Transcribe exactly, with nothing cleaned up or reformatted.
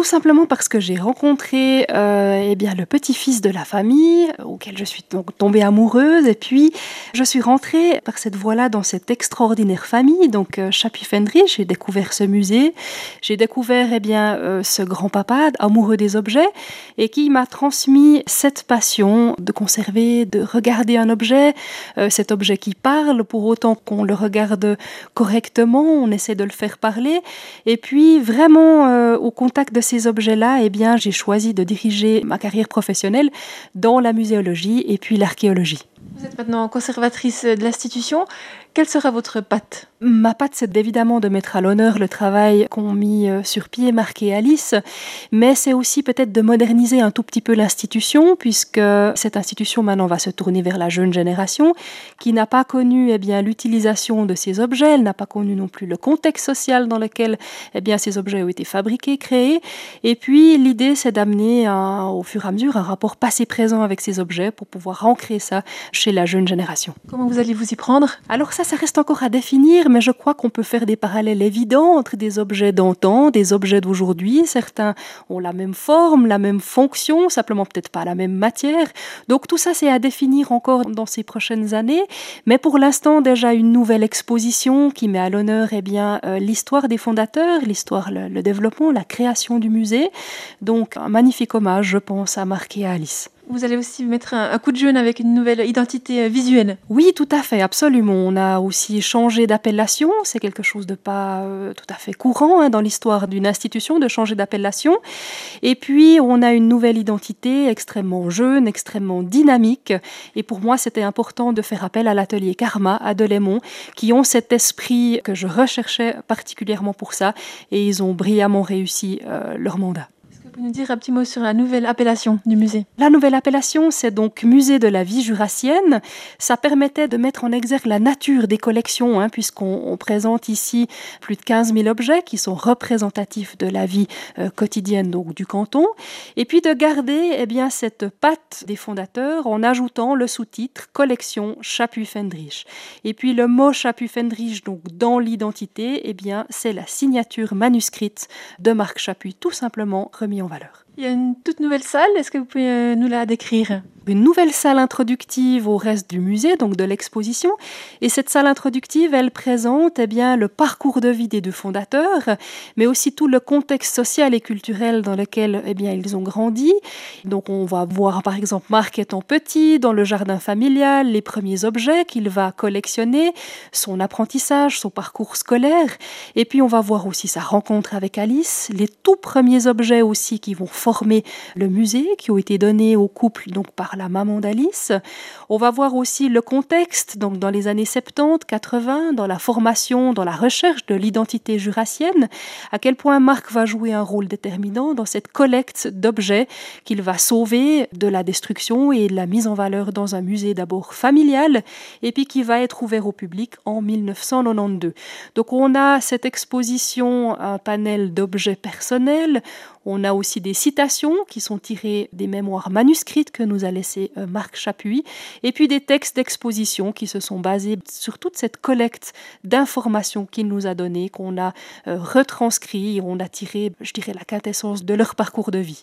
Tout simplement parce que j'ai rencontré euh, eh bien, le petit-fils de la famille, auquel je suis donc tombée amoureuse, et puis je suis rentrée par cette voie-là dans cette extraordinaire famille, donc euh, Chapuis-Fendrich. J'ai découvert ce musée, j'ai découvert eh bien, euh, ce grand-papa amoureux des objets, et qui m'a transmis cette passion de conserver, de regarder un objet, euh, cet objet qui parle, pour autant qu'on le regarde correctement, on essaie de le faire parler, et puis vraiment euh, au contact de ces objets-là, eh bien, j'ai choisi de diriger ma carrière professionnelle dans la muséologie et puis l'archéologie. Vous êtes maintenant conservatrice de l'institution. Quelle sera votre patte ? Ma patte, c'est évidemment de mettre à l'honneur le travail qu'ont mis sur pied Marc et Alice, mais c'est aussi peut-être de moderniser un tout petit peu l'institution, puisque cette institution maintenant va se tourner vers la jeune génération, qui n'a pas connu eh bien, l'utilisation de ces objets, elle n'a pas connu non plus le contexte social dans lequel eh bien, ces objets ont été fabriqués, créés, et puis l'idée, c'est d'amener un, au fur et à mesure un rapport passé-présent avec ces objets pour pouvoir ancrer ça chez la jeune génération. Comment vous allez vous y prendre ? Alors ça, ça reste encore à définir, mais je crois qu'on peut faire des parallèles évidents entre des objets d'antan, des objets d'aujourd'hui. Certains ont la même forme, la même fonction, simplement peut-être pas la même matière. Donc tout ça, c'est à définir encore dans ces prochaines années. Mais pour l'instant, déjà une nouvelle exposition qui met à l'honneur eh bien, euh, l'histoire des fondateurs, l'histoire, le, le développement, la création du musée. Donc un magnifique hommage, je pense, à Marc et à Alice. Vous allez aussi mettre un, un coup de jeune avec une nouvelle identité visuelle. Oui, tout à fait, absolument. On a aussi changé d'appellation. C'est quelque chose de pas euh, tout à fait courant hein, dans l'histoire d'une institution, de changer d'appellation. Et puis, on a une nouvelle identité extrêmement jeune, extrêmement dynamique. Et pour moi, c'était important de faire appel à l'atelier Karma à Delémont, qui ont cet esprit que je recherchais particulièrement pour ça. Et ils ont brillamment réussi euh, leur mandat. Vous pouvez nous dire un petit mot sur la nouvelle appellation du musée ? La nouvelle appellation, c'est donc Musée de la vie jurassienne. Ça permettait de mettre en exergue la nature des collections, hein, puisqu'on on présente ici plus de quinze mille objets qui sont représentatifs de la vie euh, quotidienne donc, du canton. Et puis de garder eh bien, cette patte des fondateurs en ajoutant le sous-titre « Collection Chapuis-Fendrich ». Et puis le mot Chapuis-Fendrich, donc dans l'identité, eh bien, c'est la signature manuscrite de Marc Chapuis, tout simplement remis en valeur. Il y a une toute nouvelle salle, est-ce que vous pouvez nous la décrire ? Une nouvelle salle introductive au reste du musée, donc de l'exposition. Et cette salle introductive, elle présente eh bien, le parcours de vie des deux fondateurs, mais aussi tout le contexte social et culturel dans lequel eh bien, ils ont grandi. Donc on va voir par exemple Marc étant petit, dans le jardin familial, les premiers objets qu'il va collectionner, son apprentissage, son parcours scolaire. Et puis on va voir aussi sa rencontre avec Alice, les tout premiers objets aussi qui vont former le musée, qui ont été donnés au couple donc par la maman d'Alice. On va voir aussi le contexte, donc dans les années soixante-dix, quatre-vingts, dans la formation, dans la recherche de l'identité jurassienne, à quel point Marc va jouer un rôle déterminant dans cette collecte d'objets qu'il va sauver de la destruction et de la mise en valeur dans un musée d'abord familial, et puis qui va être ouvert au public en mille neuf cent quatre-vingt-douze. Donc on a cette exposition, un panel d'objets personnels. On a aussi des citations qui sont tirées des mémoires manuscrites que nous a laissées Marc Chapuis, et puis des textes d'exposition qui se sont basés sur toute cette collecte d'informations qu'il nous a données, qu'on a euh, retranscrit, et on a tiré, je dirais, la quintessence de leur parcours de vie.